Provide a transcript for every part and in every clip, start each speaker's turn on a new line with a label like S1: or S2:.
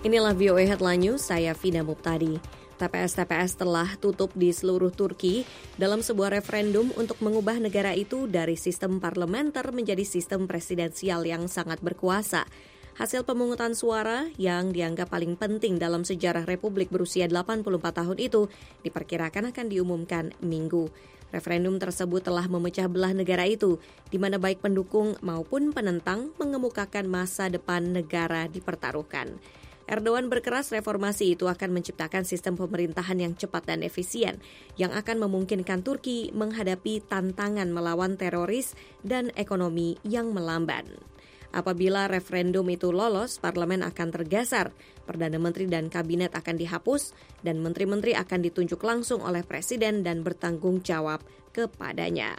S1: Inilah VOA Headline News, saya Vina Muptadi. TPS-TPS telah tutup di seluruh Turki dalam sebuah referendum untuk mengubah negara itu dari sistem parlementer menjadi sistem presidensial yang sangat berkuasa. Hasil pemungutan suara yang dianggap paling penting dalam sejarah Republik berusia 84 tahun itu diperkirakan akan diumumkan Minggu. Referendum tersebut telah memecah belah negara itu, di mana baik pendukung maupun penentang mengemukakan masa depan negara dipertaruhkan. Erdogan berkeras reformasi itu akan menciptakan sistem pemerintahan yang cepat dan efisien, yang akan memungkinkan Turki menghadapi tantangan melawan teroris dan ekonomi yang melamban. Apabila referendum itu lolos, parlemen akan tergeser, Perdana Menteri dan Kabinet akan dihapus, dan menteri-menteri akan ditunjuk langsung oleh Presiden dan bertanggung jawab kepadanya.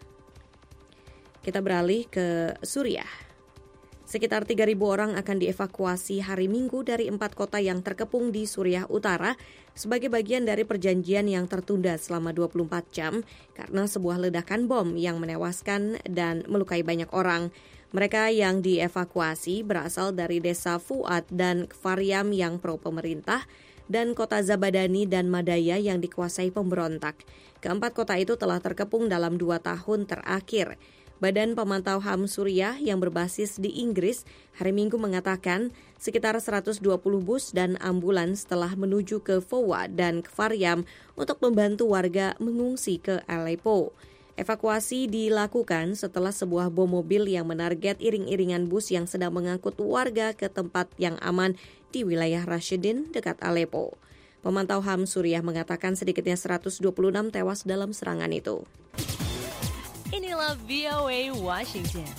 S1: Kita beralih ke Suriah. Sekitar 3.000 orang akan dievakuasi hari Minggu dari 4 kota yang terkepung di Suriah Utara sebagai bagian dari perjanjian yang tertunda selama 24 jam karena sebuah ledakan bom yang menewaskan dan melukai banyak orang. Mereka yang dievakuasi berasal dari desa Fuad dan Kfaryam yang pro-pemerintah dan kota Zabadani dan Madaya yang dikuasai pemberontak. Keempat kota itu telah terkepung dalam 2 tahun terakhir. Badan Pemantau HAM Suriah yang berbasis di Inggris hari Minggu mengatakan sekitar 120 bus dan ambulans telah menuju ke Fowa dan Kfaryam untuk membantu warga mengungsi ke Aleppo. Evakuasi dilakukan setelah sebuah bom mobil yang menarget iring-iringan bus yang sedang mengangkut warga ke tempat yang aman di wilayah Rashidin dekat Aleppo. Pemantau HAM Suriah mengatakan sedikitnya 126 tewas dalam serangan itu.
S2: Inilah VOA Washington.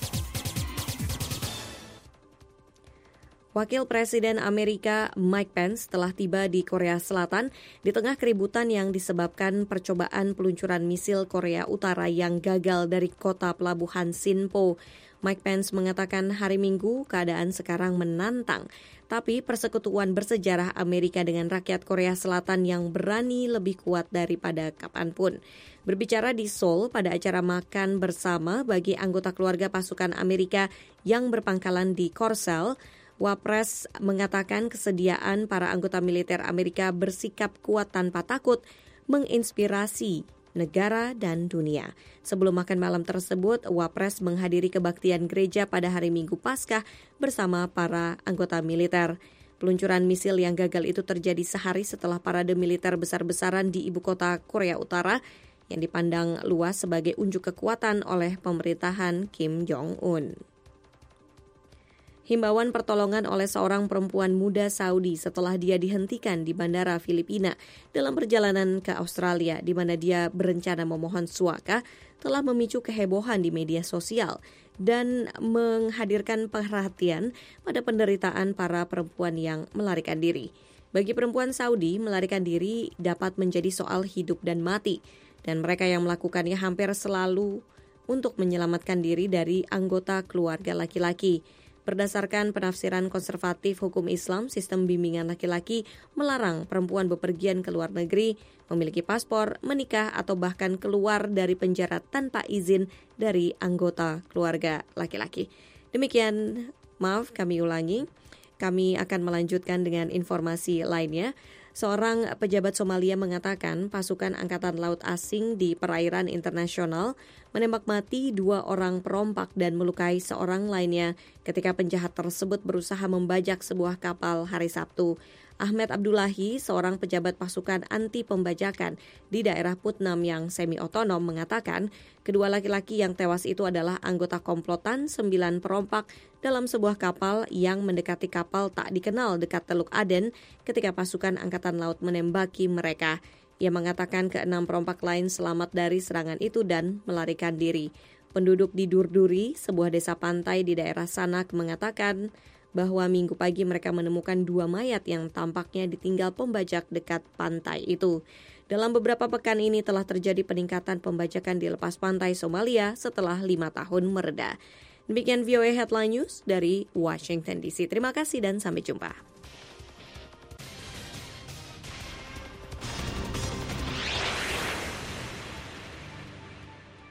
S1: Wakil Presiden Amerika Mike Pence telah tiba di Korea Selatan di tengah keributan yang disebabkan percobaan peluncuran misil Korea Utara yang gagal dari kota pelabuhan Sinpo. Mike Pence mengatakan hari Minggu keadaan sekarang menantang, tapi persekutuan bersejarah Amerika dengan rakyat Korea Selatan yang berani lebih kuat daripada kapanpun. Berbicara di Seoul pada acara makan bersama bagi anggota keluarga pasukan Amerika yang berpangkalan di Korsel, Wapres mengatakan kesediaan para anggota militer Amerika bersikap kuat tanpa takut menginspirasi negara dan dunia. Sebelum makan malam tersebut, Wapres menghadiri kebaktian gereja pada hari Minggu Paskah bersama para anggota militer. Peluncuran misil yang gagal itu terjadi sehari setelah parade militer besar-besaran di ibu kota Korea Utara yang dipandang luas sebagai unjuk kekuatan oleh pemerintahan Kim Jong-un. Himbauan pertolongan oleh seorang perempuan muda Saudi setelah dia dihentikan di bandara Filipina dalam perjalanan ke Australia di mana dia berencana memohon suaka telah memicu kehebohan di media sosial dan menghadirkan perhatian pada penderitaan para perempuan yang melarikan diri. Bagi perempuan Saudi, melarikan diri dapat menjadi soal hidup dan mati dan mereka yang melakukannya hampir selalu untuk menyelamatkan diri dari anggota keluarga laki-laki. Berdasarkan penafsiran konservatif hukum Islam, sistem bimbingan laki-laki melarang perempuan bepergian ke luar negeri, memiliki paspor, menikah, atau bahkan keluar dari penjara tanpa izin dari anggota keluarga laki-laki. Demikian, kami ulangi. Kami akan melanjutkan dengan informasi lainnya. Seorang pejabat Somalia mengatakan pasukan angkatan laut asing di perairan internasional menembak mati 2 orang perompak dan melukai seorang lainnya ketika penjahat tersebut berusaha membajak sebuah kapal hari Sabtu. Ahmed Abdullahi, seorang pejabat pasukan anti pembajakan di daerah Putnam yang semi-otonom mengatakan kedua laki-laki yang tewas itu adalah anggota komplotan 9 perompak dalam sebuah kapal yang mendekati kapal tak dikenal dekat Teluk Aden ketika pasukan angkatan laut menembaki mereka. Ia mengatakan ke-6 perompak lain selamat dari serangan itu dan melarikan diri. Penduduk di Durduri, sebuah desa pantai di daerah Sanak, mengatakan bahwa Minggu pagi mereka menemukan 2 mayat yang tampaknya ditinggal pembajak dekat pantai itu. Dalam beberapa pekan ini telah terjadi peningkatan pembajakan di lepas pantai Somalia setelah 5 tahun mereda. Demikian VOA Headline News dari Washington DC. Terima kasih dan sampai jumpa.